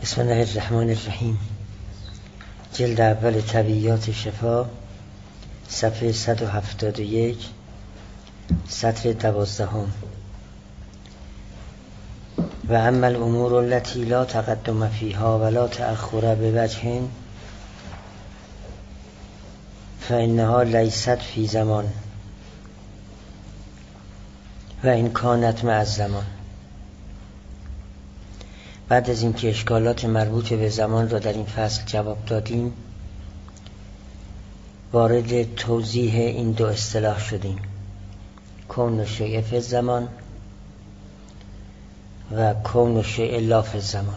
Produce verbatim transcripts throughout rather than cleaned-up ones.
بسم الله الرحمن الرحیم. جلد اول طبیعیات شفا، صفحه صد و هفتاد و یک، سطر دوازدهم. و اما الامور التي لا تقدم فيها ولا تأخر بوجه فإنها ليست في زمان و این کانت مع الزمان. بعد از اینکه اشکالات مربوط به زمان را در این فصل جواب دادیم، وارد توضیح این دو اصطلاح شدیم: کون الشیء فی الزمان و کون الشیء لا فی الزمان.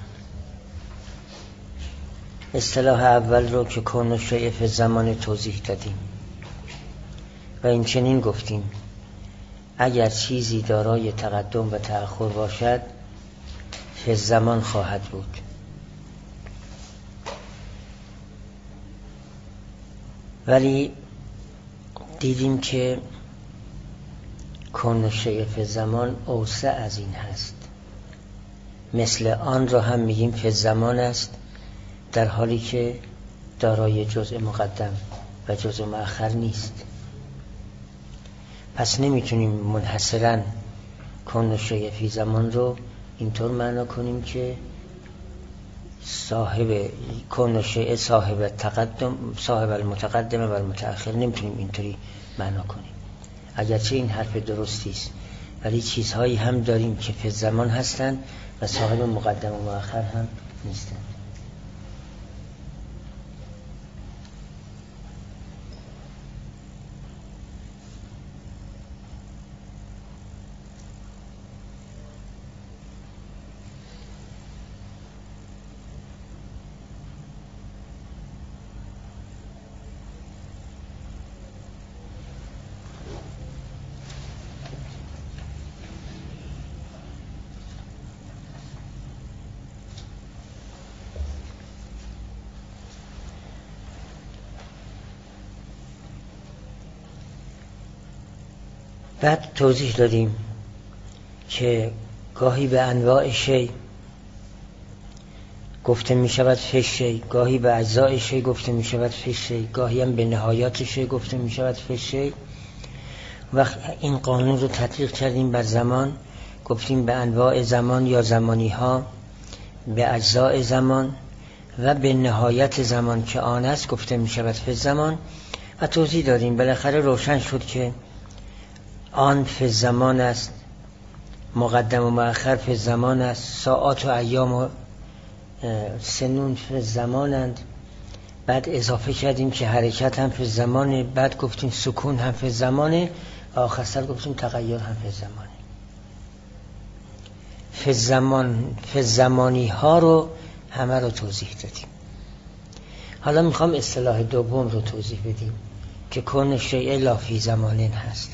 اصطلاح اول رو که کون الشیء فی الزمان توضیح دادیم و این چنین گفتیم: اگر چیزی دارای تقدم و تأخر باشد فی زمان خواهد بود. ولی دیدیم که کون الشیء فی زمان اوسع از این هست. مثل آن را هم میگیم فی زمان است، در حالی که دارای جزء مقدم و جزء مؤخر نیست. پس نمیتونیم منحصراً کون الشیء فی زمان رو اینطور معنا کنیم که صاحب کون الشیء صاحب تقدم صاحب المتقدم و المتأخر، نمیتونیم اینطوری معنا کنیم. اگرچه این حرف درستی است، ولی چیزهایی هم داریم که فی زمان هستند و صاحب مقدم و مؤخر هم نیستند. بعد توضیح دادیم که گاهی به انواع شی گفته می شود فی شی، گاهی به اجزاء شی گفته می شود فی شی، گاهی هم به نهایات شی گفته می شود فی شی. وقت این قانون رو تطبیق کردیم بر زمان، گفتیم به انواع زمان یا زمانی ها، به اجزاء زمان و به نهایت زمان که آن است گفته می شود فی زمان. و توضیح دادیم بالاخره روشن شد که آن فی زمان است، مقدم و مؤخر فی زمان است، ساعات و ایام و سنون فی زمانند. بعد اضافه کردیم که حرکت هم فی زمانه، بعد گفتیم سکون هم فی زمانه، آخر سر گفتیم تغییر هم فی زمانه. فی زمان فی زمانی ها رو همه رو توضیح دادیم. حالا میخوام اصطلاح دوم رو توضیح بدیم که کون الشیء لا فی زمانین هست.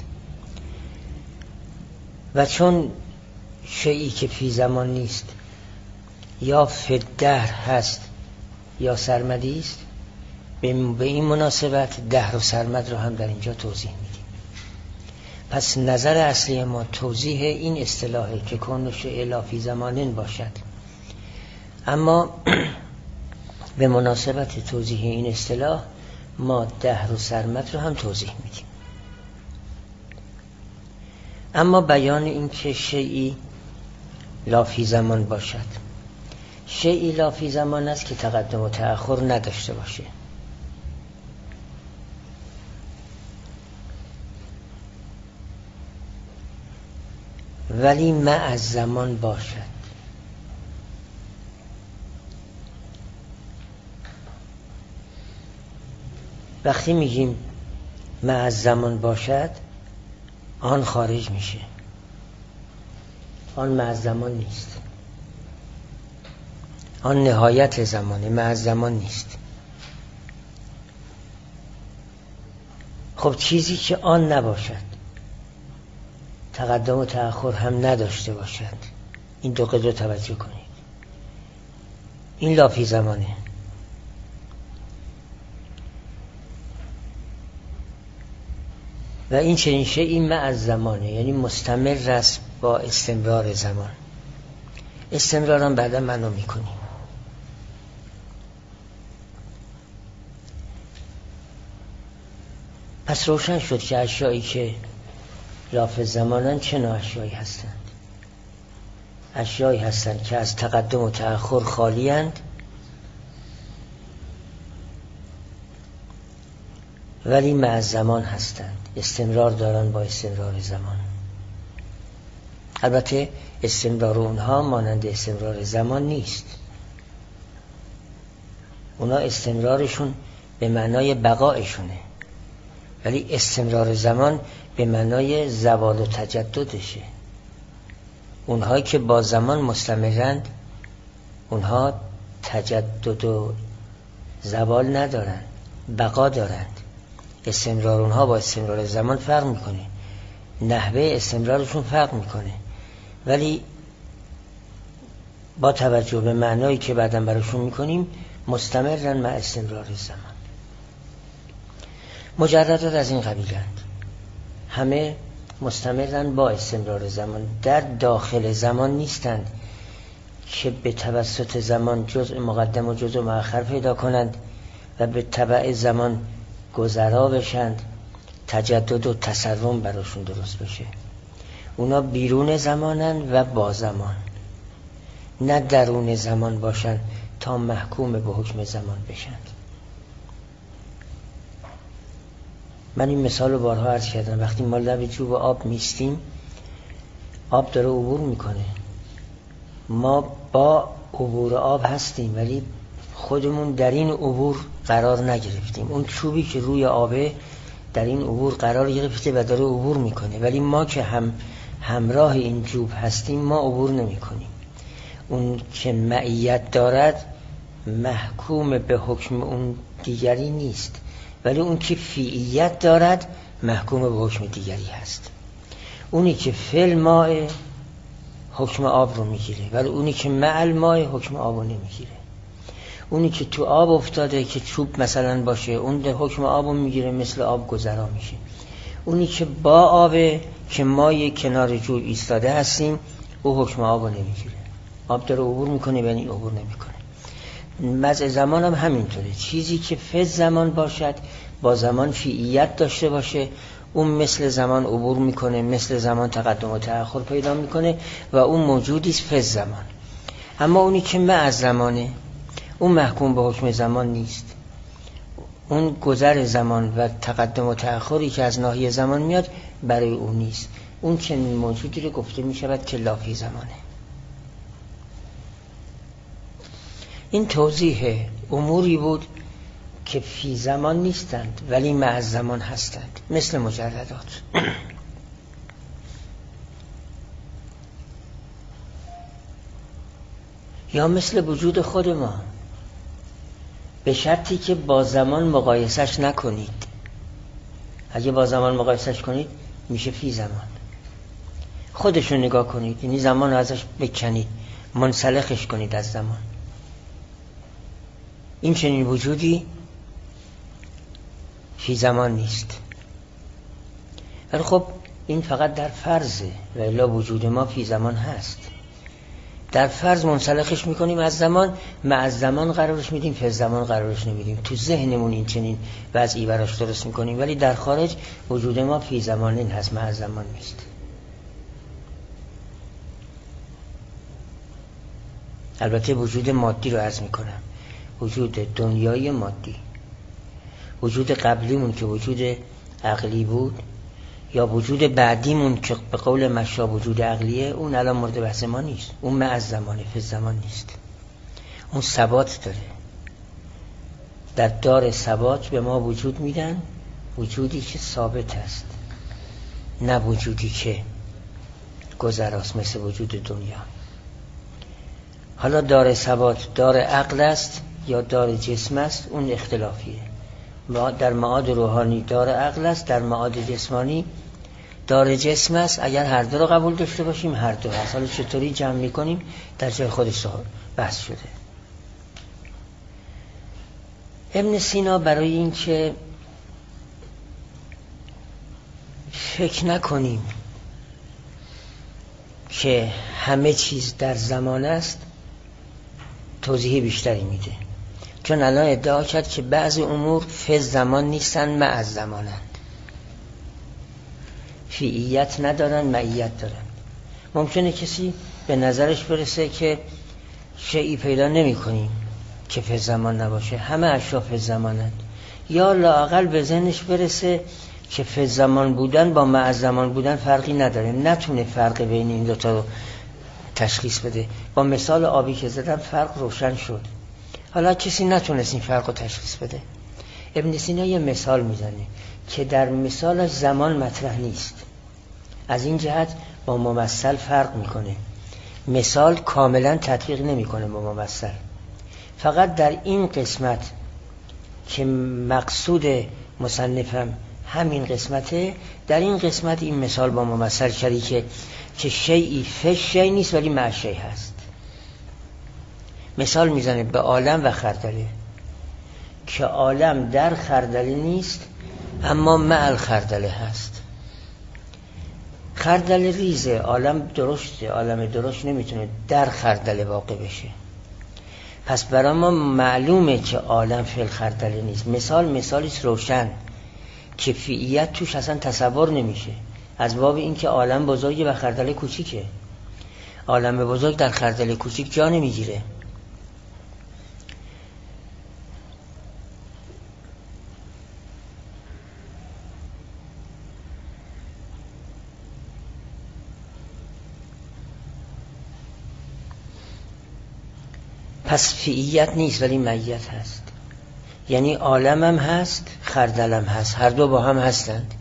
و چون شیئی که فی زمان نیست یا فی الدهر هست یا سرمدی است، به این مناسبت دهر و سرمد رو هم در اینجا توضیح میدیم. پس نظر اصلی ما توضیح این اصطلاحه که کون الشیء لا فی زمانین باشد. اما به مناسبت توضیح این اصطلاح ما دهر و سرمد رو هم توضیح میدیم. اما بیان این که شیئی لا فی زمان باشد، شیئی لا فی زمان است که تقدم و تأخر نداشته باشه. ولی مع زمان باشد. وقتی میگیم مع زمان باشد، آن خارج میشه، آن مع زمان نیست، آن نهایت زمانه، مع زمان نیست. خب چیزی که آن نباشد، تقدم و تأخر هم نداشته باشد، این دو قضیه توجه کنید. این لا فی زمانه. و این چنین شیئی مع زمانه، یعنی مستمر است با استمرار زمان. استمرار هم بعدا معنا میکنیم. پس روشن شد که اشیایی که لاف زمانند چه نوع اشیایی هستند. اشیایی هستند که از تقدم و تأخر خالی اند ولی مع زمان هستند، استمرار دارند با استمرار زمان. البته استمرار اونها مانند استمرار زمان نیست. اونا استمرارشون به معنای بقایشونه، ولی استمرار زمان به معنای زوال و تجددشه. اونهایی که با زمان مستمرند اونها تجدد و زوال ندارند، بقا دارند. استمرار اونها با استمرار زمان فرق میکنه، نحوه استمرارشون فرق میکنه، ولی با توجه به معنایی که بعداً براشون میکنیم مستمرن مع استمرار زمان. مجردات از این قبیلند، همه مستمرن با استمرار زمان، در داخل زمان نیستند که به توسط زمان جزء مقدم و جزء مؤخر پیدا کنند و به تبع زمان گذرا بشند، تجدد و تسرم براشون درست بشه. اونا بیرون زمانن و با زمان، نه درون زمان باشن تا محکوم به حکم زمان بشند. من این مثال رو بارها عرض کردم. وقتی ما لب جوب آب میستیم، آب داره عبور میکنه، ما با عبور آب هستیم ولی خودمون در این عبور قرار نگرفتیم. اون چوبی که روی آبه در این عبور قرار گرفته و داره عبور میکنه، ولی ما که هم همراه این جوب هستیم ما عبور نمی کنیم. اون که معیت دارد محکوم به حکم اون دیگری نیست، ولی اون که فیعیت دارد محکوم به حکم دیگری هست. اونی که فل ماء حکم آب رو میگیره، ولی اونی که مع الماء حکم آب رو نمیگیره. اونی که تو آب افتاده که چوب مثلا باشه اون ده حکم آب رو میگیره، مثل آب گذرا میشه. اونی که با آبه که ما یک کنار جوب ایستاده هستیم او حکم آب رو نمیگیره. آب داره عبور میکنه ولی عبور نمیکنه. مزع زمان هم همینطوره. چیزی که فز زمان باشد با زمان فیعیت داشته باشه اون مثل زمان عبور میکنه، مثل زمان تقدم و تأخر پیدا میکنه و اون موجودیست فز زمان. اما اونی که مع زمانه اون محکوم به حکم زمان نیست. اون گذر زمان و تقدم و تأخری که از ناحیه زمان میاد برای اون نیست. اون که موجودی رو گفته میشود که لافی زمانه. این توضیح اموری بود که فی زمان نیستند ولی مع زمان هستند، مثل مجردات. یا مثل وجود خود ما، به شرطی که با زمان مقایسش نکنید. اگه با زمان مقایسش کنید میشه فی زمان. خودشو نگاه کنید، یعنی زمان رو ازش بکنید، منسلخش کنید از زمان. این چنین وجودی فی زمان نیست. ولی خب این فقط در فرضه و الا وجود ما فی زمان هست. در فرض منسلخش میکنیم از زمان، ما از زمان قرارش میدیم، فی زمان قرارش نمیدیم. تو ذهنمون این چنین وضعی براش درست میکنیم، ولی در خارج وجود ما فی زمان این هست، ما از زمان نیست. البته وجود مادی رو عرض میکنم، وجود دنیای مادی. وجود قبلیمون که وجود عقلی بود یا وجود بعدیمون که به قول مشا وجود عقلیه، اون الان مورد بحث ما نیست. اون مع از زمانه، فی زمان نیست. اون ثبات داره. در دار ثبات به ما وجود میدن، وجودی که ثابت است، نه وجودی که گذراست مثل وجود دنیا. حالا دار ثبات دار عقل است یا دار جسم است، اون اختلافیه. در معاد روحانی دار عقل است، در معاد جسمانی دار جسم است. اگر هر دو رو قبول داشته باشیم هر دو هست. حالا چطوری جمع میکنیم در جای خودش بحث شده. ابن سینا برای این که فکر نکنیم که همه چیز در زمان است توضیح بیشتری میده، چون الان ادعا کرد که بعضی امور فی زمان نیستن مع از زمانند. فیعیت ندارن، معیت دارن. ممکنه کسی به نظرش برسه که شیئی پیدا نمی کنیم که فی زمان نباشه، همه اشیاء فی زمانند، یا لااقل به ذهنش برسه که فی زمان بودن با مع زمان بودن فرقی نداره، نتونه فرق بین این دوتا رو تشخیص بده. با مثال آبی که زدم فرق روشن شد. حالا کسی نتونست این فرق رو تشخیص بده، ابن سینا یه مثال میزنه که در مثالش زمان مطرح نیست، از این جهت با ممثل فرق میکنه. مثال کاملا تطبیق نمیکنه با ممثل، فقط در این قسمت که مقصود مصنفم همین قسمته، در این قسمت این مثال با ممثل شریکه که شیئی فش شیء نیست ولی مع شیء هست. مثال میزنه به عالم و خردله که عالم در خردله نیست اما مع الخردله هست. خردله ریزه، عالم درشته، عالم درشت نمیتونه در خردله واقع بشه. پس برای ما معلومه که عالم فی الخردله نیست. مثال مثالیست روشن که فیعیت توش اصلا تصور نمیشه، از باب این که عالم بزرگه و خردله کوچیکه. عالم بزرگ در خردله کوچیک جا نمیگیره. پس فیعیت نیست ولی معیت هست، یعنی عالم هم هست خردلم هست، هر دو با هم هستند.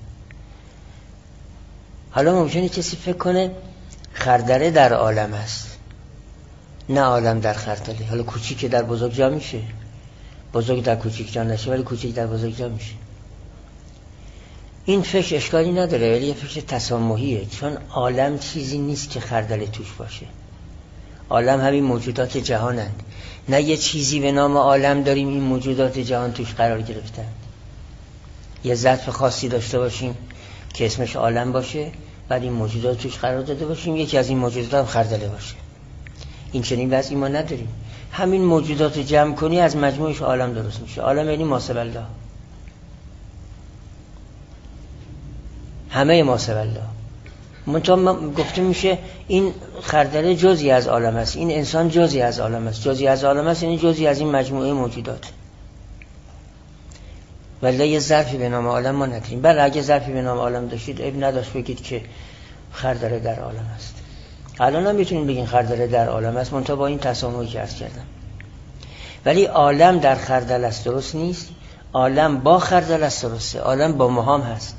حالا ممکنه کسی فکر کنه خردله در عالم هست، نه عالم در خردله. حالا کوچیک در بزرگ جا میشه، بزرگ در کوچیک جا نشه ولی کوچیک در بزرگ جا میشه. این فکر اشکالی نداره ولی یه فکر تسامحیه، چون عالم چیزی نیست که خردله توش باشه. عالم همین موجودات جهانند، نه یه چیزی به نام عالم داریم این موجودات جهان توش قرار گرفتند. یه ظرف خاصی داشته باشیم که اسمش عالم باشه، بعد این موجودات توش قرار داده باشیم یکی از این موجودات هم خردله باشه. این چنین وضعی ما نداریم. همین موجودات جمع کنی از مجموعش عالم درست میشه. عالم یعنی ما سوی الله، همه ما سوی الله. منتها گفته میشه این خردله جزئی از عالم است، این انسان جزئی از عالم است. جزئی از عالم است یعنی جزئی از این مجموعه موجودات. ولی یه ظرفی به نام عالم ما نداریم. بله اگه ظرفی به نام عالم داشتید عیب نداشت بگید که خردله در عالم است. الان هم میتونیم بگین خردله در عالم است، منتها با این تسامحی که عرض کردم. ولی عالم در خردله است درست نیست، عالم با خردله است درسته، عالم با مهام هست.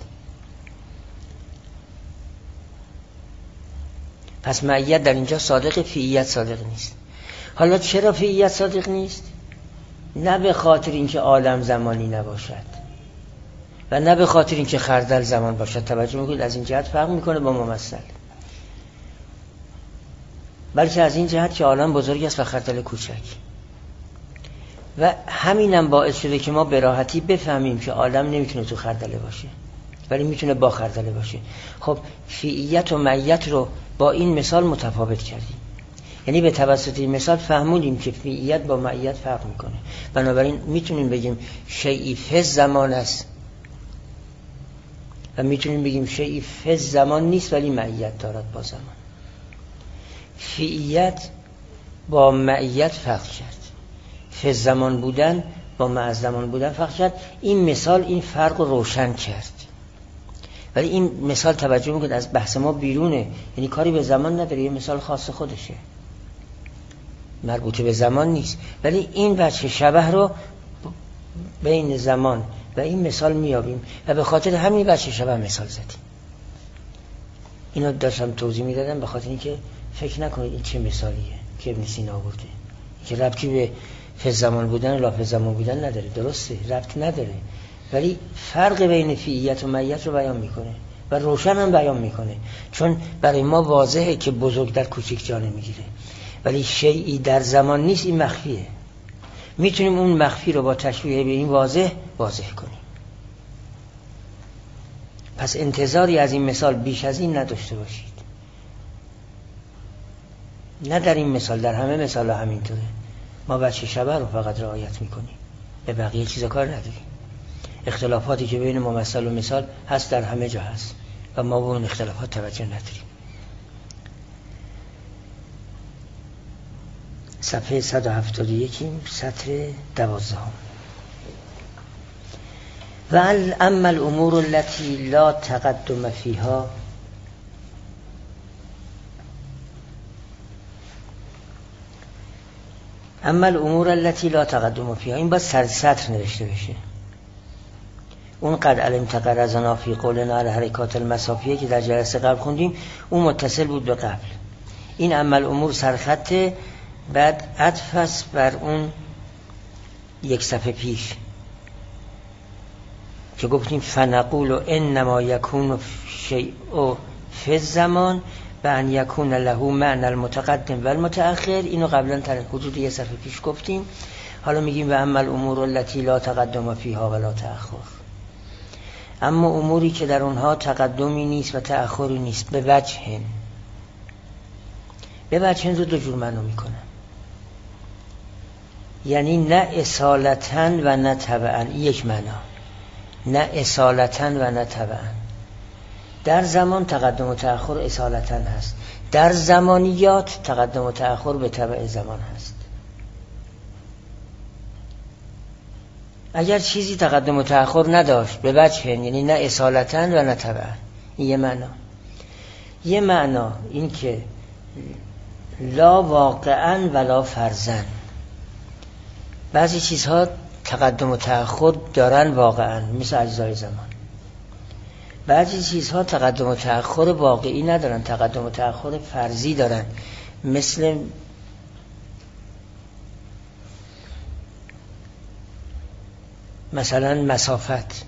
پس معیت در اینجا صادق، فیعیت صادق نیست. حالا چرا فیعیت صادق نیست؟ نه به خاطر اینکه عالم زمانی نباشد و نه به خاطر اینکه خردل زمان باشد. توجه میکنید از این جهت فرق میکنه با ممثل، بلکه از این جهت که عالم بزرگ است و خردل کوچک. و همینم باعث شده که ما به راحتی بفهمیم که عالم نمیتونه تو خردله باشه ولی میتونه با خردله باشه. خب فیعیت و معیت رو با این مثال متفاوت کردیم، یعنی به توسط این مثال فهمونیم که فیعیت با معیت فرق میکنه. بنابراین میتونیم بگیم شیئی فی زمان است و میتونیم بگیم شیئی فی زمان نیست ولی معیت دارد با زمان. فیعیت با معیت فرق کرد، فی زمان بودن با مع زمان بودن فرق کرد. این مثال این فرق رو روشن کرد. ولی این مثال توجه میکنید از بحث ما بیرونه، یعنی کاری به زمان نداره، یه مثال خاص خودشه، مربوطه به زمان نیست. ولی این وجه شبه رو بین زمان و این مثال میابیم و به خاطر همین وجه شبه مثال زدیم. اینو داشتم توضیح میدادم به خاطر اینکه فکر نکنید این چه مثالیه که ابن سینا آورده که ربطی به فی زمان بودن و لا فی زمان بودن نداره. درسته ربط نداره، ولی فرق بین فیعیت و معیت رو بیان میکنه و روشن هم بیان میکنه، چون برای ما واضحه که بزرگ در کوچک جا نمیگیره ولی شیئی در زمان نیست. این مخفیه، میتونیم اون مخفی رو با تشبیه به این واضح واضح کنیم. پس انتظاری از این مثال بیش از این نداشته باشید. نه در این مثال، در همه مثال ها همینطوره. ما بچه شبه رو فقط رعایت میکنیم، به بقیه چیزا کار نداریم. اختلافاتی که بین ممثل و مثال هست در همه جا هست، و ما به اون اختلافات توجه نداریم. صفحه صد و هفتاد و یک سطر دوازده. و اما الامور التي لا تقدم فيها اما الامور التي لا تقدم فيها، این باید سر سطر نوشته بشه. اون قد علمت غرضنا فی قولنا الحرکات المسافیه که در جلسه قبل خوندیم اون متصل بود به قبل. این اما الامور سرخطه، بعد عطف است بر اون یک صفحه پیش که گفتیم فنقول انما یکون شیء فی الزمان و ان یکون له معنی المتقدم و المتأخر. اینو قبلا در حدود یک صفحه پیش گفتیم. حالا میگیم و اما الامور التي لا تقدم فيها ولا تأخر، اما اموری که در اونها تقدمی نیست و تأخری نیست. به وجهن، به وجهن رو دو جور معنا میکنه، یعنی نه اصالتاً و نه تبعاً. یک معنا، نه اصالتاً و نه تبعاً. در زمان تقدم و تأخر اصالتاً هست، در زمانیات تقدم و تأخر به تبع زمان هست. اگر چیزی تقدم و تأخر نداشت به وجه، یعنی نه اصالتاً و نه تبعاً. این یه معنا. یه معنا این که لا واقعاً ولا فرضاً. بعضی چیزها تقدم و تأخر دارن واقعاً، مثل اجزای زمان. بعضی چیزها تقدم و تأخر واقعی ندارن، تقدم و تأخر فرضی دارن، مثل مثلا مسافت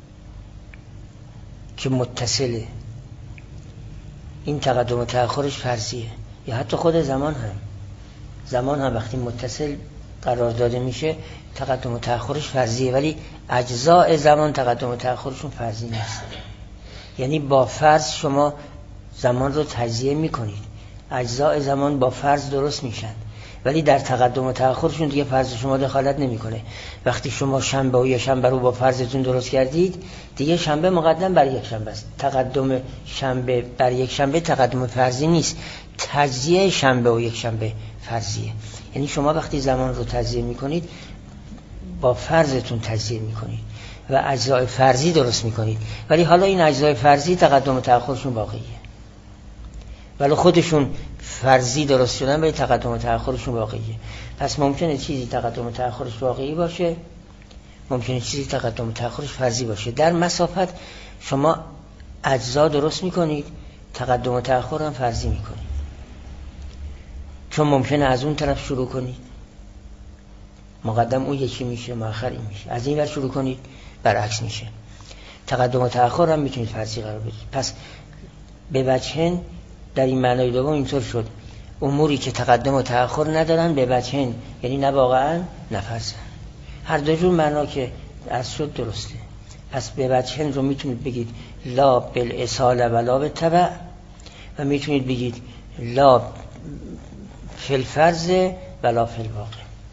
که متصله، این تقدم و تأخرش فرضیه. یا حتی خود زمان هم، زمان هم وقتی متصل قرار داده میشه تقدم و تأخرش فرضیه، ولی اجزاء زمان تقدم و تأخرشون فرضی نیست. یعنی با فرض شما زمان رو تجزیه میکنید، اجزاء زمان با فرض درست میشن، ولی در تقدم و تأخرشون دیگه فرض شما دخالت نمیکنه. وقتی شما شنبه و یک شنبه رو با فرضتون درست کردید، دیگه شنبه مقدم بر یک شنبه است. تقدم شنبه بر یک شنبه تقدم فرضی نیست، تجزیه شنبه و یک شنبه فرضیه. یعنی شما وقتی زمان رو تجزیه میکنید با فرضتون تجزیه میکنید و اجزای فرضی درست میکنید، ولی حالا این اجزای فرضی تقدم و تأخرشون واقعیه، ولی خودشون فرضی درست شدن ولی تقدم و تأخرشون واقعیه. پس ممکنه چیزی تقدم و تأخرش واقعی باشه، ممکنه چیزی تقدم و تأخرش فرضی باشه. در مسافت شما اجزا درست میکنید، تقدم و تأخر هم فرضی میکنید، چون ممکنه از اون طرف شروع کنید، مقدم اون یکی میشه مؤخر این میشه، از این ور شروع کنید برعکس میشه. تقدم و تأخر هم میتونید فرضی قرار بدید. پس به وجهن در این معنای دوم اینطور شد، اموری که تقدم و تأخر ندارن به وجهن، یعنی نه واقعا نه فرضاً. هر دو جور معنا که از شد درسته. پس به وجهن رو میتونید بگید لا بالاصاله ولا بالتبع، و میتونید بگید لا فی الفرض ولا فی الواقع.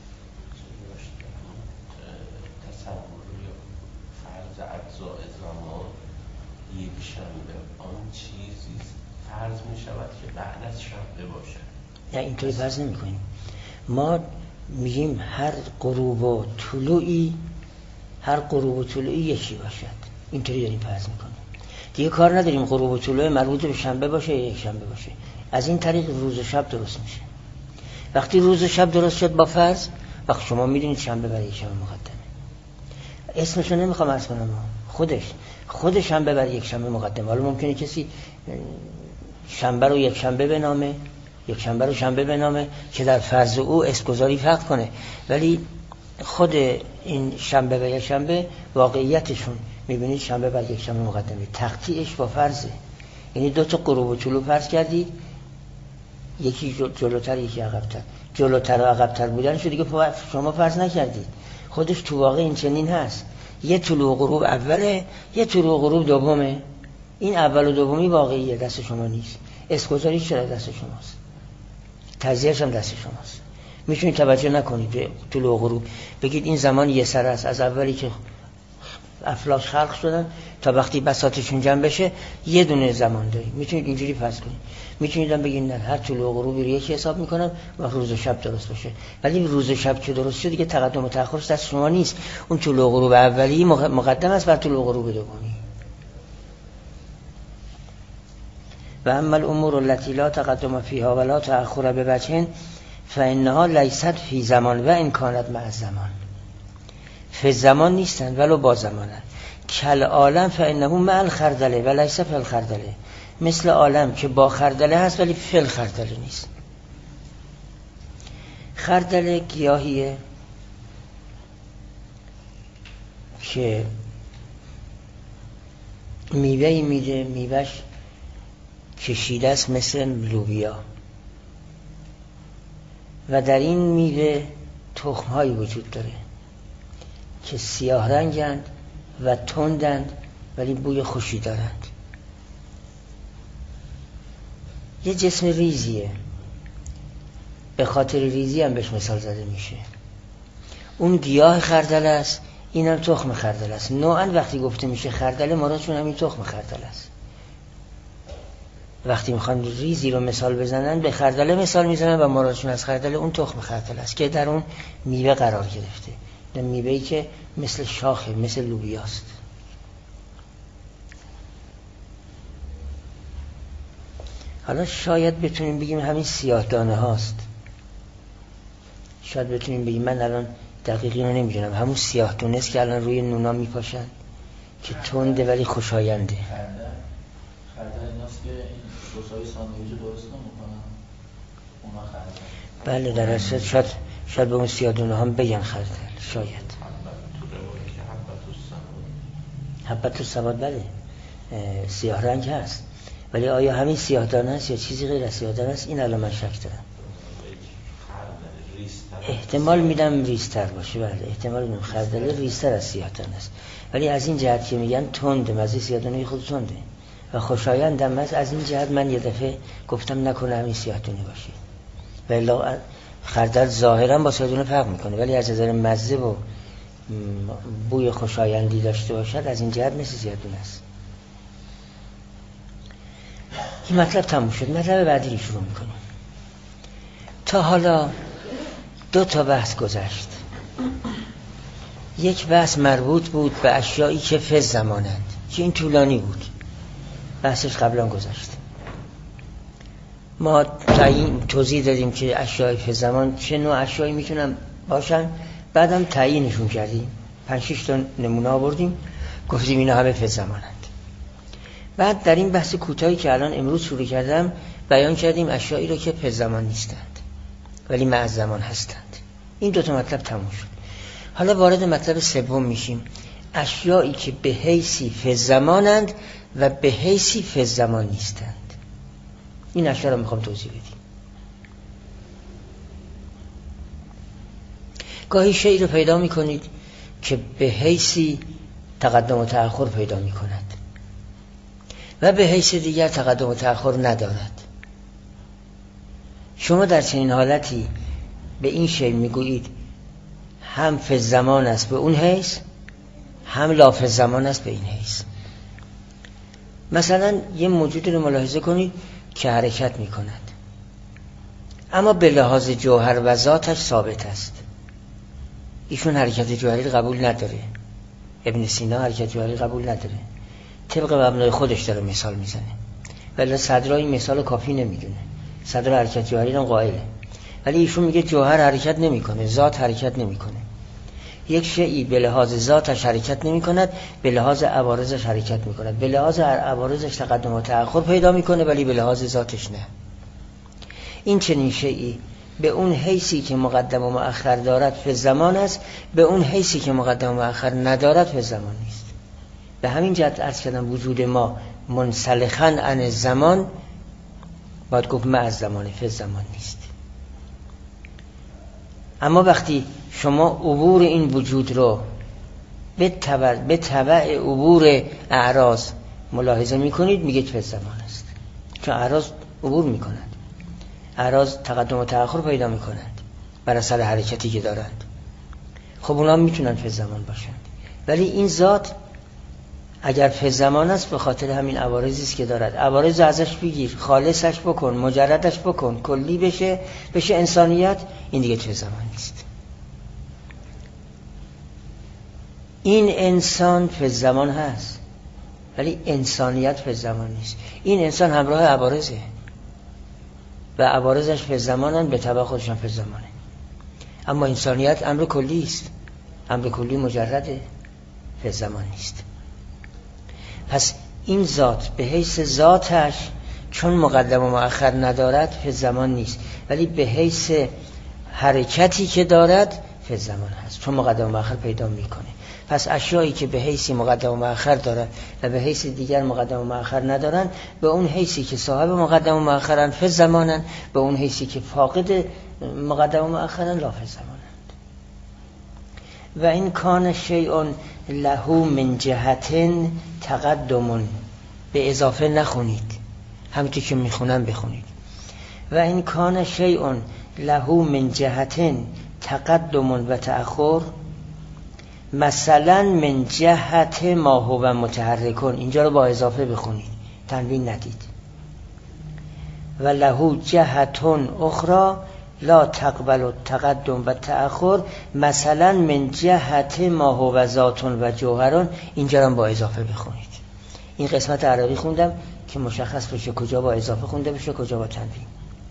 فرض می شود که بعد از شنبه باشه. نه اینطوری فرض نمی کنیم. ما میگیم هر غروب و طلوعی، هر غروب و طلوعی یکی باشد، اینطوری داریم فرض میکنیم. دیگه کار نداریم غروب و طلوع مربوط به شنبه باشه یا یک شنبه باشه. از این طریق روز و شب درست میشه. وقتی روز و شب درست شد با فرض، وقتی شما میدونید شنبه برای یک شنبه مقدمه. اسمشو نمیخوام عرض کنم، خودش خود شنبه برای یک شنبه مقدمه. حالا ممکنه کسی شنبه رو یک شنبه بنامه، یک شنبه رو شنبه بنامه که در فرض او اسمگذاری فرق کنه، ولی خود این شنبه و یک شنبه واقعیتشون میبینید شنبه بر یک شنبه مقدمه. تقطیعش با فرضه، یعنی دو تا غروب و طلوع فرض کردید، یکی جلوتر یکی عقب‌تر. جلوتر و عقب‌تر بودنشو دیگه شما فرض نکردید، خودش تو واقع این چنین هست. یه طلوع غروب اوله، یه طلوع غروب دومه. این اول و دومی واقعیه، دست شما نیست. اسمگذاری چرا دست شماست، تجزیه‌اش هم دست شماست. میتونید توجه نکنید به طلوع غروب، بگید این زمان یه سر است، از اولی که افلاک خلق شدن تا وقتی بساطشون جمع بشه یه دونه زمان داریم. میتونید اینجوری فرض کنید، میتونید هم بگید نه هر طلوع و غروبی رو یک حساب میکنم و روز و شب درست باشه. ولی روز و شب که درست شد دیگه تقدم و تأخر دست شما نیست. اون طلوع و غروب اولی مقدم است بر طلوع و غروب دومی. و اما الامور التي لا تقدم فيها ولا تأخر بوجه فانها لیست فی زمان و ان کانت مع الزمان. فی زمان نیستند ولو با زمانند. کل عالم فانه مع الخردله و لیس فی الخردله. مثل عالم که با خردله هست ولی فی الخردله نیست. خردله گیاهیه که میوهی میده، میوهش کشیده است مثل لوبیا و در این میوه تخم‌هایی وجود داره که سیاه رنگند و تندند ولی بوی خوشی دارند. یه جسم ریزیه، به خاطر ریزی هم بهش مثال زده میشه. اون گیاه خردل است، این هم تخم خردل است. نوعاً وقتی گفته میشه خردل مرادشون همین تخم خردل است. وقتی میخوان ریزی رو مثال بزنن به خردله مثال میزنن و مرادشون از خردله اون تخم خردل است که در اون میوه قرار گرفته. در میوهی که مثل شاخه، مثل لوبیاست. حالا شاید بتونیم بگیم همین سیاه دانه هاست. شاید بتونیم بگیم، من الان دقیقی رو نمیدونم، همون سیاه دانه است که الان روی نونا میپاشن که تنده ولی خوشاینده. خردل ایناست که این سسای ساندویچ درست نمیکنن اونا خردل. بله در اصل شاید شاید به اون سیاه دانه هم بگن خردل. شاید حبت السواد بله سیاه رنگ هست، ولی آیا همین سیاه دانه است یا چیزی غیر از سیاه دانه است؟ این الان من شک دارم. احتمال میدم ریزتر باشه. بله احتمال میدم خردل ریزتر از سیاه دانه است، ولی از این جهت که میگن تنده، مزه سیاه دانه خود تنده و خوشایندم است، از این جهت من یه دفعه گفتم نکنه همین سیاه دانه باشه. ولی خردل ظاهرا با سیاه دانه فرق میکنه، ولی از نظر مزه و بوی خوشایندی داشته باشد از این جهت مثل سیاه دانه است. این مطلب تموم شد. مطلب بعدی رو شروع میکنیم. تا حالا دو تا بحث گذشت. یک بحث مربوط بود به اشیایی که فی زمانند که این طولانی بود، بحثش قبلا گذشت. ما تعیین توضیح دادیم که اشیای فی زمان چه نوع اشیایی میتونن باشن، بعدم تعیینشون کردیم، پنج شش تا نمونه آوردیم، گفتیم اینا همه فی زمانند. بعد در این بحث کوتاهی که الان امروز شروع کردم بیان کردیم اشیایی رو که فی زمان نیستند ولی مع زمان هستند. این دو تا مطلب تموم شد. حالا وارد مطلب سوم میشیم، اشیایی که به حیثی فی زمانند و به حیثی فی زمان نیستند. این اشیا رو میخوام توضیح بدیم. گاهی شیء رو پیدا میکنید که به حیثی تقدم و تأخر پیدا میکند و به حیث دیگر تقدم و تأخر ندارد. شما در چنین حالتی به این شیء میگویید هم فی زمان است به اون حیث، هم لا فی زمان است به این حیث. مثلا یه موجود رو ملاحظه کنید که حرکت میکند اما به لحاظ جوهر و ذاتش ثابت است. ایشون حرکت جوهری قبول نداره، ابن سینا حرکت جوهری قبول نداره، طبق مبنای خودش داره مثال میزنه، ولی صدرا این مثال کافی نمیدونه. صدر حرکت جوهری هم قائله، ولی ایشون میگه جوهر حرکت نمیکنه، ذات حرکت نمیکنه. یک شیئی به لحاظ ذاتش حرکت نمیکند، به لحاظ عوارضش حرکت میکند. به لحاظ عوارضش تقدم و تأخر پیدا میکنه ولی به لحاظ ذاتش نه. این چنین شیئی به اون حیثی که مقدم و مؤخر دارد فی زمان است، به اون حیثی که مقدم و مؤخر ندارد فی زمان نیست. به همین جهت عرض کردم وجود ما منسلخاً عن زمان باید گفت مع زمان، فی زمان نیست. اما وقتی شما عبور این وجود رو به تبع به تبع عبور اعراض ملاحظه میکنید میگید فی زمان است، چون اعراض عبور میکنند، اعراض تقدم و تأخر پیدا میکنند بر اثر حرکتی که دارند. خب اونا میتونن فی زمان باشند، ولی این ذات اگر فی زمان است به خاطر همین عوارضی است که دارد. عوارض ازش بگیر، خالصش بکن، مجردش بکن، کلی بشه بشه انسانیت، این دیگه فی زمان نیست. این انسان فی زمان هست ولی انسانیت فی زمان نیست. این انسان همراه عوارضه و عوارضش فی زمانن، به تبع خودشان فی زمانه. اما انسانیت امر کلی است، امر کلی مجرده، فی زمان نیست. پس این ذات به حیث ذاتش چون مقدم و مؤخر ندارد فی زمان نیست، ولی به حیث حرکتی که دارد فی زمان هست، چون مقدم و مؤخر پیدا میکنه. پس اشیایی که به حیث مقدم و مؤخر دارن و به حیث دیگر مقدم و مؤخر ندارن، به اون حیثی که صاحب مقدم و مؤخرن فی زمانن، به اون حیثی که فاقد مقدم و مؤخرن لا فی زمانند. و این کان شیء له من جهت تقدم، به اضافه نخونید، همونطور که میخونم بخونید. و این کان شیء له من جهت تقدم و تأخر، مثلا من جهت ما هو متحرکون، اینجا رو با اضافه بخونید، تنوین ندید. و له جهتون اخرى لا تقبل التقدم و تأخر، مثلا من جهت ما هو ذاتون و جوهرون، اینجا رو با اضافه بخونید. این قسمت عربی خوندم که مشخص بشه کجا با اضافه خونده بشه، کجا با تنوین.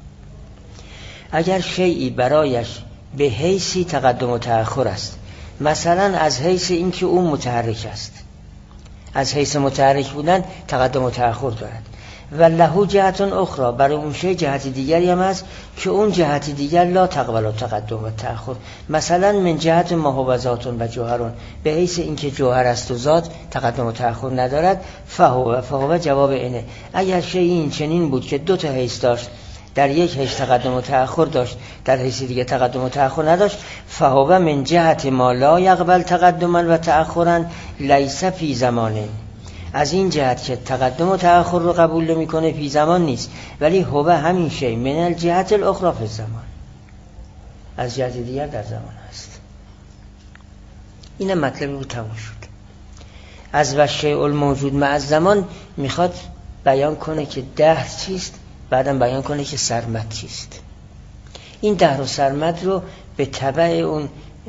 اگر شیئی برایش به حیثی تقدم و تأخر است، مثلا از حیث این که اون متحرک است، از حیث متحرک بودن تقدم و تأخر دارد. و له جهتون اخرى، برای اون شی جهت دیگری هم هست که اون جهت دیگر لا تقبل و تقدم و تأخر، مثلا من جهت ما هو ذاتون و جوهرون، به حیث این که جوهر است و ذات تقدم و تأخر ندارد. فهو فهو جواب اینه، اگر شی این چنین بود که دو تا حیث داشت، در یک حیث تقدم و تأخر داشت، در حیث دیگه تقدم و تأخر نداشت، فهو من جهت ما لا یقبل تقدما و تأخرا لیس فی زمانه، از این جهت که تقدم و تأخر رو قبول نمی‌کنه فی زمان نیست، ولی هو همین شی من الجهت الاخرى فی زمان، از جهت دیگر در زمان است. این مطلبی بود، تموم شد. از و شیء الموجود مع الزمان میخواد بیان کنه که دهر چیست، بعدم بیان کنه که سرمد چیست. این دهر و سرمد رو به تبع اون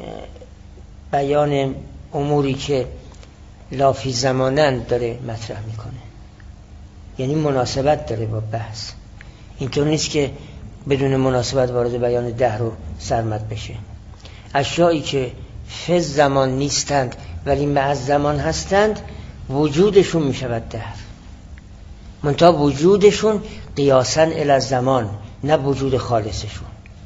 بیان اموری که لا فی زمانند داره مطرح میکنه، یعنی مناسبت داره با بحث. اینطور نیست که بدون مناسبت وارد بیان دهر و سرمد بشه. اشیایی که فی زمان نیستند ولی مع زمان هستند، وجودشون میشود دهر، منتها وجودشون قیاساً الی زمان، نه وجود خالصشون.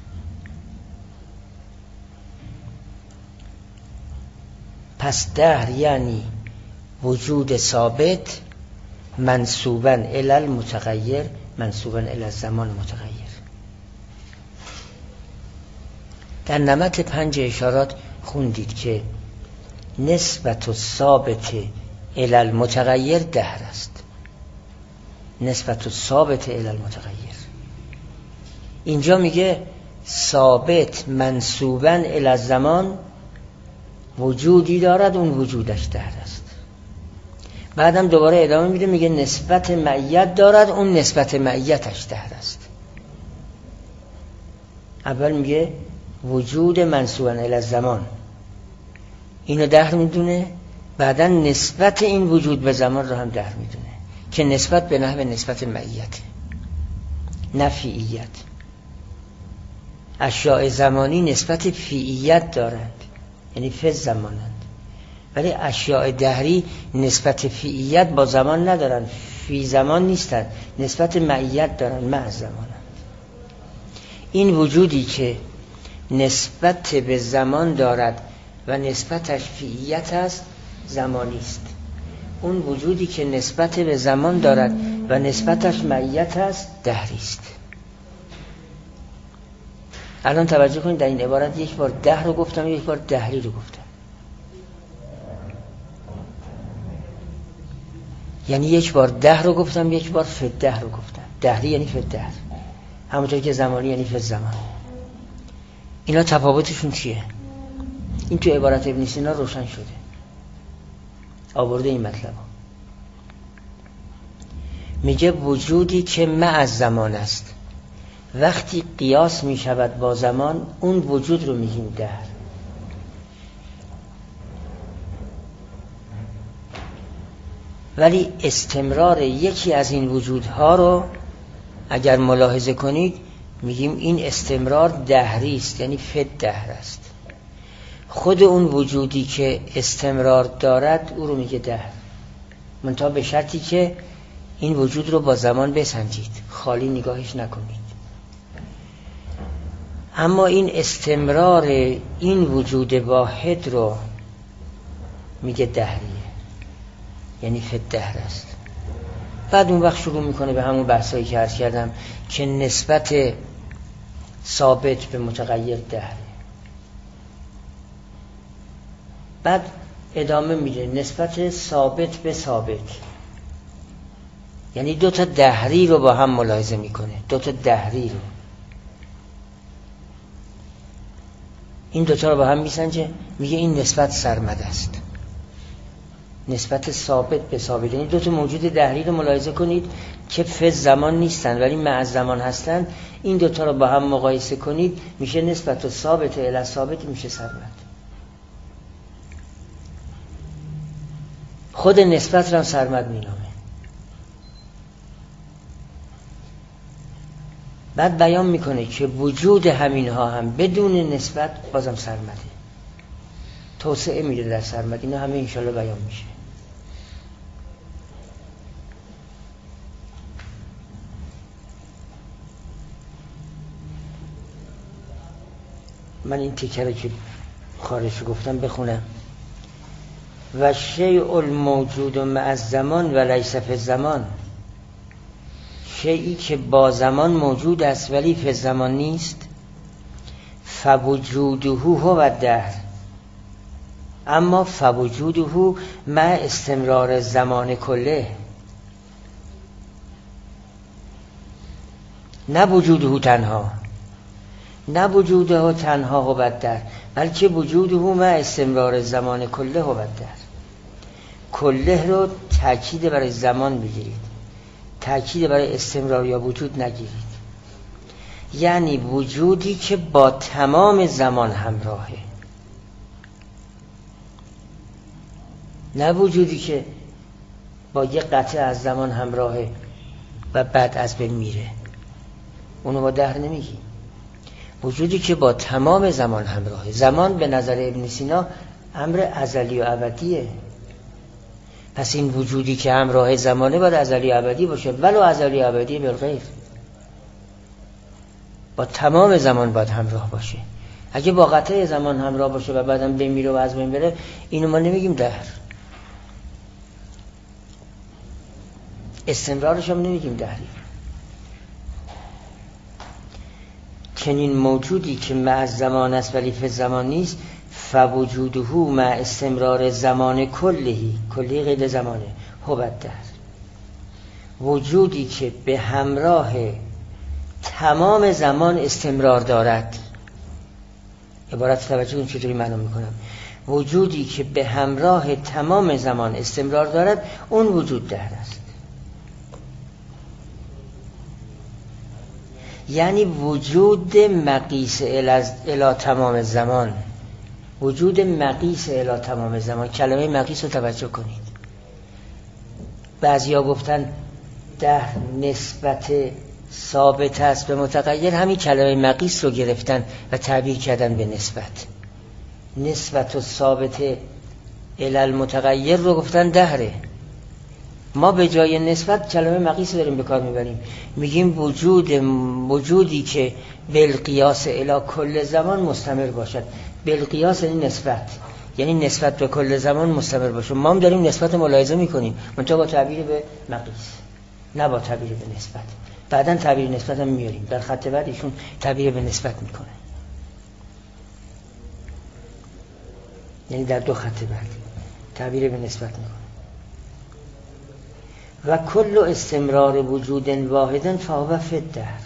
پس دهر یعنی وجود ثابت منسوباً الی المتغیر، منسوباً الی الزمان متغیر. در نمط پنج اشارات خوندید که نسبت ثابت الی المتغیر دهر است، نسبت ثابت الی المتغیر. اینجا میگه ثابت منسوباً الی الزمان وجودی دارد، اون وجودش دهر است. بعدم دوباره ادامه میده، میگه نسبت معیت دارد، اون نسبت معیتش دهر است. اول میگه وجود منسوباً الی الزمان، اینو دهر میدونه، بعدا نسبت این وجود به زمان رو هم دهر میدونه که نسبت به نحو نسبت معیت، نفیعیت. اشیاء زمانی نسبت فیعیت دارند، یعنی فی زمانند، ولی اشیاء دهری نسبت فیعیت با زمان ندارند، فی زمان نیستند، نسبت معیت دارند، مع زمانند. این وجودی که نسبت به زمان دارد و نسبتش فیعیت است زمانی است. اون وجودی که نسبت به زمان دارد و نسبتش معیت است دهری است. الان توجه کنید، در این عبارت یک بار ده رو گفتم، یک بار دهری رو گفتم. یعنی یک بار ده رو گفتم، یک بار فده رو گفتم. دهری یعنی فده، همونطور که زمانی یعنی فد زمان. اینا تفاوتشون چیه؟ این تو عبارت ابن سینا روشن شده، آورده این مطلب. میگه وجودی که مع زمان است، وقتی قیاس میشود با زمان اون وجود رو میگیم دهر. ولی استمرار یکی از این وجودها رو اگر ملاحظه کنید میگیم این استمرار دهری است، یعنی فد دهر است. خود اون وجودی که استمرار دارد او رو میگه دهر، منتها به شرطی که این وجود رو با زمان بسنجید، خالی نگاهش نکنید. اما این استمرار این وجود واحد رو میگه دهریه، یعنی فد دهر است. بعد اون وقت شروع میکنه به همون بحثایی که عرض کردم که نسبت ثابت به متغیر دهره. بعد ادامه میده نسبت ثابت به ثابت، یعنی دو تا دهری رو با هم ملاحظه میکنه، دو تا دهری رو، این دوتا رو با هم میسنجه، میگه این نسبت سرمد است. نسبت ثابت به ثابت، یعنی دو تا موجود دهری رو ملاحظه کنید که فز زمان نیستن ولی مع زمان هستن. این دوتا رو با هم مقایسه کنید میشه نسبت ثابت الی ثابت، میشه سرمد. خود نسبت رو سرمد مینامه. بعد بیان میکنه که وجود همینها هم بدون نسبت بازم سرمده، توسعه میده در سرمد. اینا همه انشالله بیان میشه. من این تیکه رو که خارج گفتم بخونم. و شیء الموجود مع الزمان و لیس فی الزمان، شیئی که با زمان موجود است ولی فی الزمان نیست. فوجوده هو الدهر، اما فوجوده مع استمرار زمان کله، نه وجوده تنها، نه وجوده تنها هو الدهر، بلکه وجوده مع استمرار زمان کله هو الدهر. کله رو تأکید برای زمان بگیرید، تأکید برای استمرار یا وجود نگیرید. یعنی وجودی که با تمام زمان همراهه، نه وجودی که با یه قطعه از زمان همراهه و بعد از بین میره، اونو با دهر نمیگی. وجودی که با تمام زمان همراهه. زمان به نظر ابن سینا امر ازلی و ابدیه، پس این وجودی که همراه زمانه باید ازلی و ابدی باشه، ولو ازلی و ابدی بالغیر، با تمام زمان باید همراه باشه. اگه با قطعه زمان همراه باشه و بعدم بمیره و از بین بره، اینو ما نمیگیم دهر. استمرارش هم نمیگیم دهری. چنین موجودی که مع زمان است ولی فی زمان نیست، فوجوده مع استمرار زمان کلهی، کلی غیر زمانه، هو الدهر. وجودی که به همراه تمام زمان استمرار دارد. عبارت توجه کن چطوری معلوم میکنم. وجودی که به همراه تمام زمان استمرار دارد، اون وجود دهر است. یعنی وجود مقیس الی تمام زمان، وجود مقیس الی تمام زمان. کلمه مقیس رو توجه کنید. بعضیا گفتن دهر نسبت ثابت است به متغیر، همین کلمه مقیس رو گرفتن و تعبیر کردن به نسبت. نسبت و ثابت الی المتغیر رو گفتن دهره. ما به جای نسبت کلمه مقیس داریم به کار میبریم، میگیم وجود وجودی که بالقیاس الی کل زمان مستمر باشد. بالقیاس یعنی نسبت، یعنی نسبت به کل زمان مستمر باشه. ما هم داریم نسبت ملاحظه میکنیم، منتها با تعبیر به مقیس، نه با تعبیر به نسبت. بعداً تعبیر نسبت هم میاریم، در خط بعد ایشون تعبیر به نسبت میکنه، یعنی در دو خط بعد تعبیر به نسبت میکنه. و کل استمرار وجود واحد فهو فی الدهر.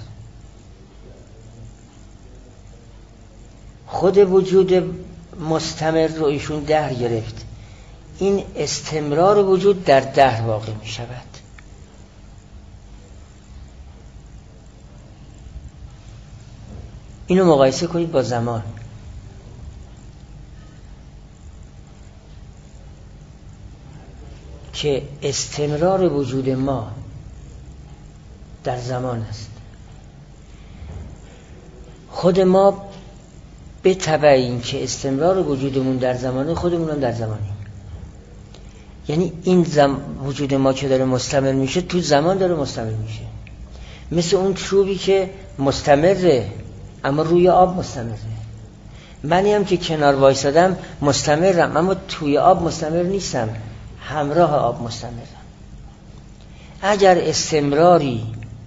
خود وجود مستمر رو ایشون دهر گرفت. این استمرار وجود در دهر واقع می شود. اینو مقایسه کنید با زمان. که استمرار وجود ما در زمان است. خود ما به تبع این که استمرار وجودمون در زمانه، خودمون هم در زمانیم. یعنی این زم... وجود ما که داره مستمر میشه تو زمان داره مستمر میشه. مثل اون چوبی که مستمره اما روی آب مستمره. منی هم که کنار وایسادم مستمرم اما توی آب مستمر نیستم، همراه آب مستمرم. اگر استمراری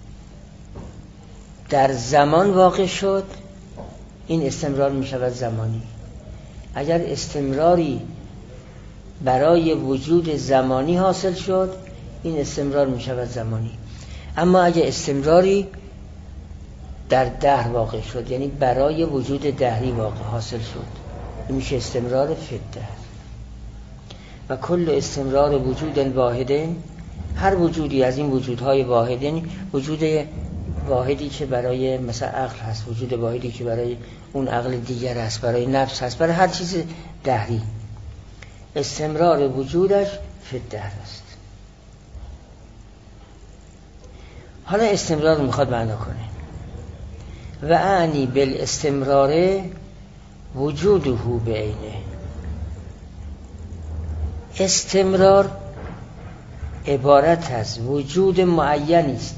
در زمان واقع شد این استمرار می شود زمانی. اگر استمراری برای وجود زمانی حاصل شد این استمرار می شود زمانی. اما اگر استمراری در دهر واقع شد یعنی برای وجود دهری واقع حاصل شد این میشه استمرار فی الدهر. و کل استمرار وجود واحدین، هر وجودی از این وجودهای واحدین، وجود واحدی که برای مثلا عقل هست، وجود واحدی که برای اون عقل دیگر هست، برای نفس هست، برای هر چیز دهری، استمرار وجودش فی الدهر است. حالا استمرار رو میخواد معنا کنه. و اعنی بالاستمرار وجوده بعینه. استمرار عبارت از وجود معینی است.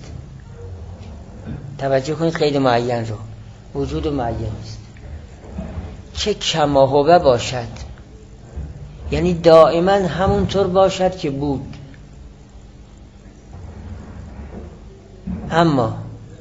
توجه کنید قید معین رو. وجود معینی است که کما هو باشد، یعنی دائما همونطور باشد که بود، اما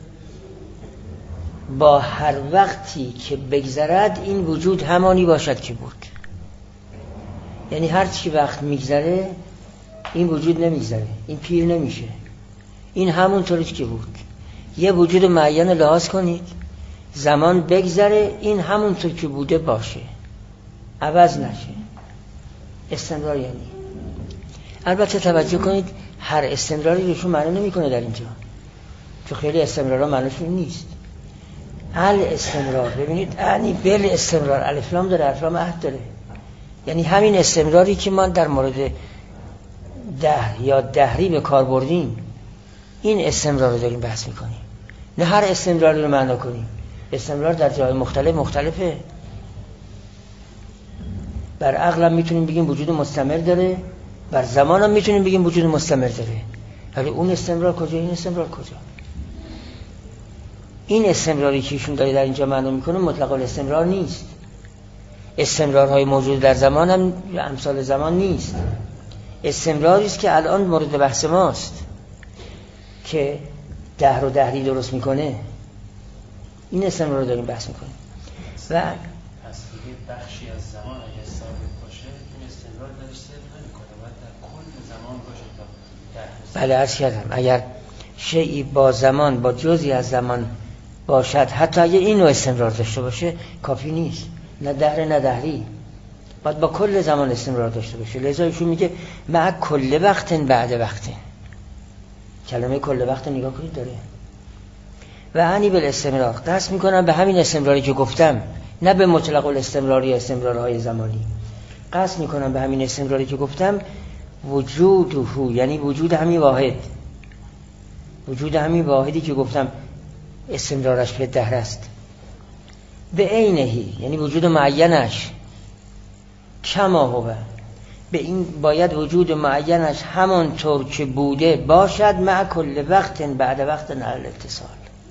با هر وقتی که بگذرد این وجود همانی باشد که بود. یعنی هر چی وقت میگذره این وجود نمیگذره، این پیر نمیشه، این همونطوری که بود. یه وجود معین لحاظ کنید، زمان بگذره این همونطور که بوده باشه، عوض نشه. استمرار یعنی، البته توجه کنید هر استمراری روشون معنی نمیکنه در اینجا، چون خیلی استمرارها معنیشون نیست. ال استمرار، ببینید انی بل استمرار، الف لام داره، الف لام عهد داره. یعنی همین استمراری که ما در مورد دهر یا دهری به کار بردیم این استمرار رو داریم بحث میکنیم، نه هر استمراری رو معنا کنیم. استمرار در جای مختلف مختلفه. بر عقل هم میتونیم بگیم وجود مستمر داره، بر زمان هم میتونیم بگیم وجود مستمر داره. ولی اون استمرار کجا، این استمرار کجا؟ این استمراری که ایشون داره در اینجا معنا میکنه مطلق الاستمرار نیست. استمرارهای موجود در زمان هم امثال زمان نیست. استمراری است که الان مورد بحث ماست که دهر و دهری درست میکنه. این استمرار رو داریم بحث میکنیم. و پس دیگه بخشی از زمان اگه ثابت باشه این استمرار درش صرف نمیکنه، باید در کل زمان باشه تا دهر. بله عرض کردم اگر شیئی با زمان با جزئی از زمان باشد، حتی اگه این نوع استمرار داشته باشه کافی نیست، نه دهر نه دهری، باید با کل زمان استمرار داشته باشه. لذا ایشون میگه مع کل وقت بعد وقت. کلمه کل وقت نگاه کنید داره. و انی بالاستمرار، قصد میکنم به همین استمراری که گفتم، نه به مطلق الاستمراری یا استمرارهای زمانی. قصد میکنم به همین استمراری که گفتم وجوده، یعنی وجود همین واحد، وجود همین واحدی که گفتم استمرارش به دهر است. به عینهی، یعنی وجود معینش، کما هو، به این باید وجود معینش همانطور که بوده باشد، مع کل وقت بعد وقت علی الاتصال،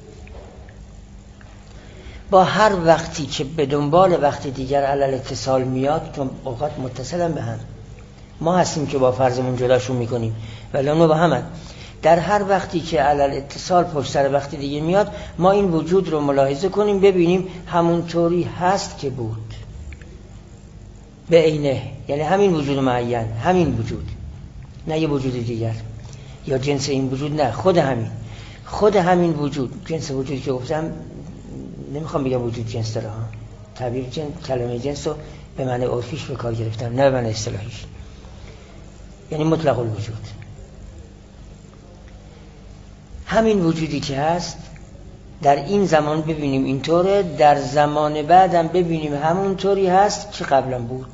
با هر وقتی که به دنبال وقت دیگر علی الاتصال میاد، چون اوقات متصلن به هم، ما هستیم که با فرضمون جداشون میکنیم ولی اونو با هم هست. در هر وقتی که علی الاتصال پشت سر وقت دیگه میاد، ما این وجود رو ملاحظه کنیم ببینیم همونطوری هست که بود. به عینه، یعنی همین وجود معین، همین وجود، نه یه وجود دیگر یا جنس این وجود، نه خود همین، خود همین وجود، جنس وجودی که گفتم نمیخوام بگم وجود جنس داره ها، تعبیر جنس، کلمه جنس رو به معنی عرفیش به کار گرفتم نه به معنی اصطلاحیش، یعنی مطلق الوجود. همین وجودی که هست در این زمان ببینیم اینطوره، در زمان بعدم ببینیم همونطوری هست که قبلا بود،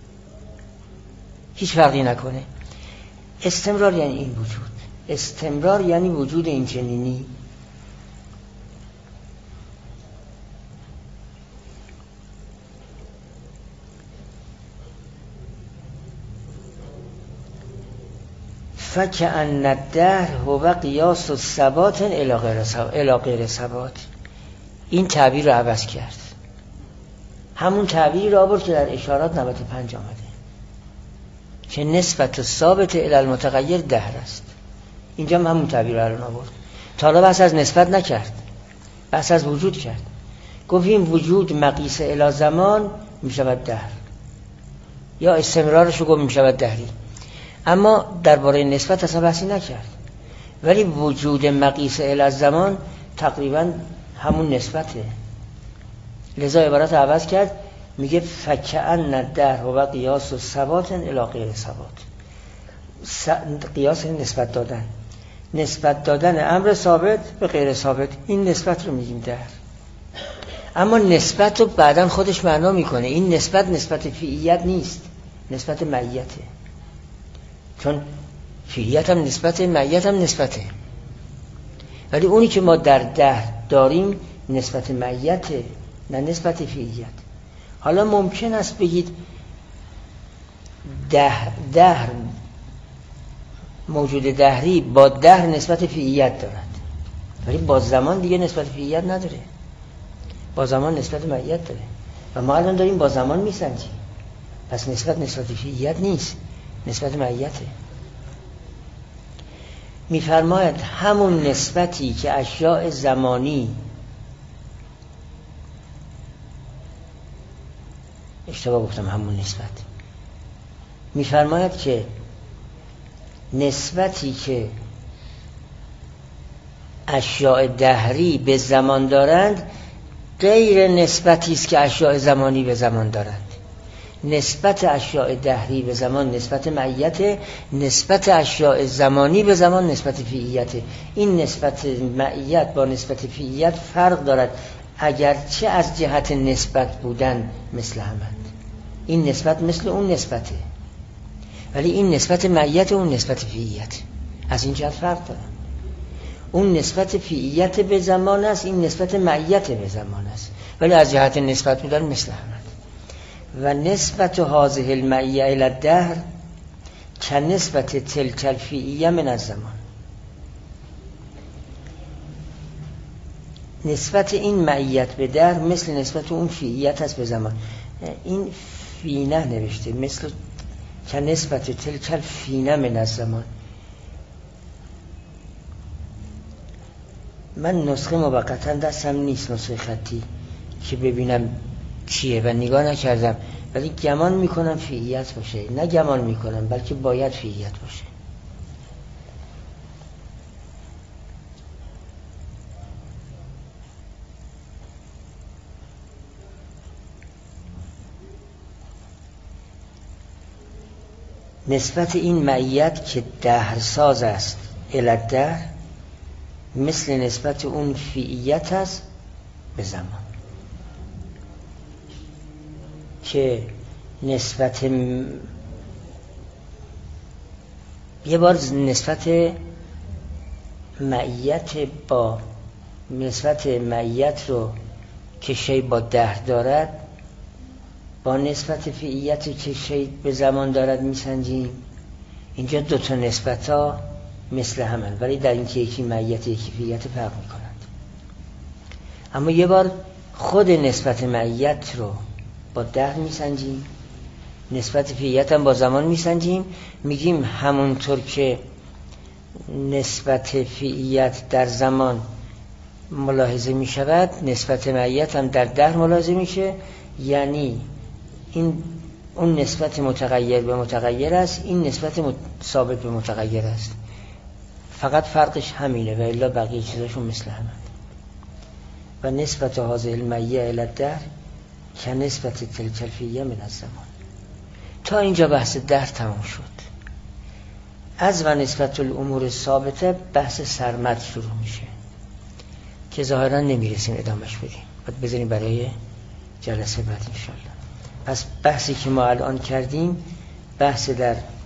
هیچ فرقی نکنه. استمرار یعنی این وجود، استمرار یعنی وجود این چنینی. فکأن الدهر هو قیاس الثبات الی غیر ثبات. این تعبیر رو عوض کرد، همون تعبیر رو آورد که در اشارات نود و پنج آمده که نسبت ثابت الی المتغیر دهر است. اینجا هم همون تعبیر رو آورد. تا حالا بحث از نسبت نکرد، بحث از وجود کرد. گفتیم وجود مقیس الی زمان می شود دهر، یا استمرارش رو گفت می شود دهری. اما درباره نسبت اصلا بحثی نکرد، ولی وجود مقیس الی زمان تقریبا همون نسبته. لذا عبارت عوض کرد، میگه فکأن الدهر و قیاس ثبات الی غیر ثبات. قیاس نسبت دادن، نسبت دادن امر ثابت به غیر ثابت، این نسبت رو میگیم دهر. اما نسبت رو بعداً خودش معنا میکنه. این نسبت نسبت فعلیت نیست، نسبت معیته. چون فعلیت هم نسبت، معیت هم نسبته. ولی اونی که ما در دهر داریم نسبت معیته، نه نسبت فعلیت. حالا ممکن است بگید دهر, دهر موجود دهری با دهر نسبت فعلیت دارد، ولی با زمان دیگه نسبت فعلیت نداره، با زمان نسبت معیت داره و ما الان داریم با زمان میسنجیم. پس نسبت نسبت فعلیت نیست، نسبت معیته. میفرماید همون نسبتی که اشیاء زمانی، اشتباه گفتم، همون نسبت، میفرماید که نسبتی که اشیاء دهری به زمان دارند غیر نسبتی است که اشیاء زمانی به زمان دارند. نسبت اشیاء دهری به زمان نسبت معیت، نسبت اشیاء زمانی به زمان نسبت فعلیت. این نسبت معیت با نسبت فعلیت فرق دارد، اگرچه از جهت نسبت بودن مثل همند. این نسبت مثل اون نسبته، ولی این نسبت معیت، اون نسبت فعلیت، از این جهت فرق دارد. اون نسبت فعلیت به زمان است، این نسبت معیت به زمان است، ولی از جهت نسبت بودن مثل همند. و نسبت هذه المعیه الی الدهر که نسبت تلک الفعلیه من الزمان. نسبت این معیت به دهر مثل نسبت اون فعلیت است به زمان. این فینه نوشته، مثل که نسبت تلک الفینه من الزمان. من نسخه موقتا دستم نیست، نسخه خطی که ببینم چیه و نگاه نکردم، ولی گمان میکنم فعلیت باشه. نه گمان میکنم، بلکه باید فعلیت باشه. نسبت این معیت که دهرساز است الی الدهر مثل نسبت اون فعلیت است به زمان، که نسبت م... یه بار نسبت معیت با نسبت معیت رو که شی با دهر دارد با نسبت فعلیت که شی به زمان دارد میسنجیم. اینجا دو تا نسبت ها مثل همن، ولی در این که یکی معیت یکی فعلیت فرق میکنند. اما یه بار خود نسبت معیت رو با دهر میسنجیم، نسبت فعلیت هم با زمان میسنجیم، میگیم همونطور که نسبت فعلیت در زمان ملاحظه میشود نسبت معیت هم در دهر ملاحظه میشه. یعنی این اون نسبت متغیر به متغیر است، این نسبت ثابت به متغیر است، فقط فرقش همینه و الا بقیه چیزاشون مثل همه. و نسبت هذه المعیه الی الدهر که نسبت تلک الفعلیه من الزمان. تا اینجا بحث دهر تمام شد. از و نسبت الامور ثابته بحث سرمد شروع میشه. که ظاهرا نمیرسیم ادامش بدیم، باید بذاریم برای جلسه بعد انشالله. پس بحثی که ما الان کردیم بحث در